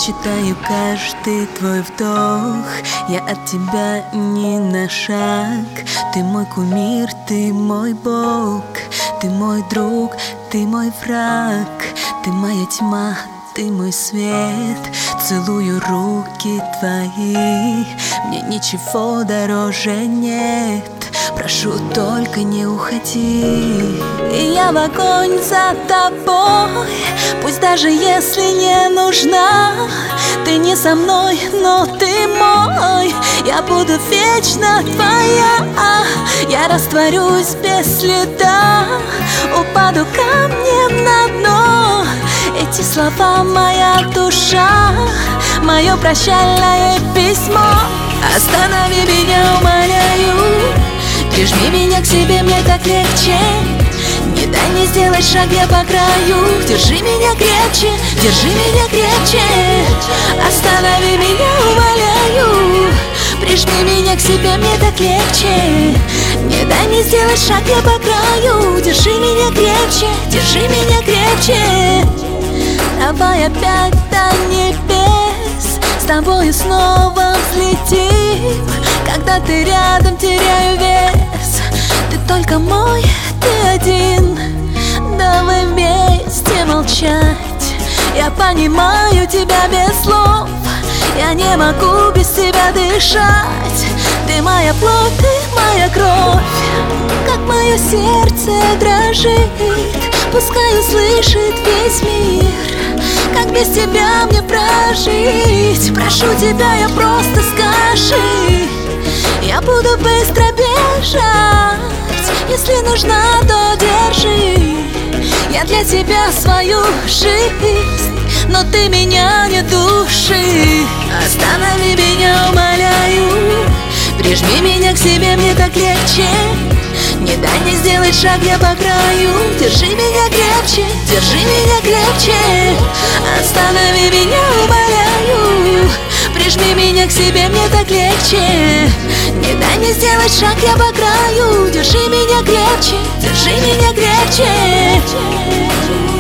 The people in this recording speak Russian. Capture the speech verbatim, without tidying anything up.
считаю каждый твой вдох. Я от тебя не на шаг. Ты мой кумир, ты мой бог. Ты мой друг, ты мой враг. Ты моя тьма, ты мой свет. Целую руки твои. Мне ничего дороже нет. Прошу, только не уходи. И я в огонь за тобой. Пусть даже если не нужна. Ты не со мной, но ты мой. Я буду вечно твоя. Я растворюсь без следа. Упаду камнем на дно. Эти слова моя душа, мое прощальное письмо. Останови меня, умоляю. Прижми меня к себе, мне так легче. Не дай мне сделать шаг, я по краю. Держи меня крепче, держи меня крепче. Останови меня, умоляю. Прижми меня к себе, мне так легче. Не дай мне сделать шаг, я по краю. Держи меня крепче, держи меня крепче. Давай опять до небес. С тобою снова взлетим. Когда ты рядом, теряю вес. Ты только мой, ты один. Давай вместе молчать. Я понимаю тебя без слов. Я не могу без тебя дышать. Ты моя плоть, ты моя кровь. Как мое сердце дрожит. Пускай услышит весь мир. Как без тебя мне прожить? Прошу тебя, я просто скажи. Я буду быстро бежать. Если нужна, то держи. Я для тебя свою жизнь, но ты меня не души. Останови меня, умоляю. Прижми меня к себе, мне так легче. Не дай мне сделать шаг, я по краю. Держи меня крепче, держи меня крепче. Останови меня, умоляю. Прижми меня к себе, мне так легче. Не дай мне сделать шаг, я по краю. Держи меня крепче, держи меня крепче.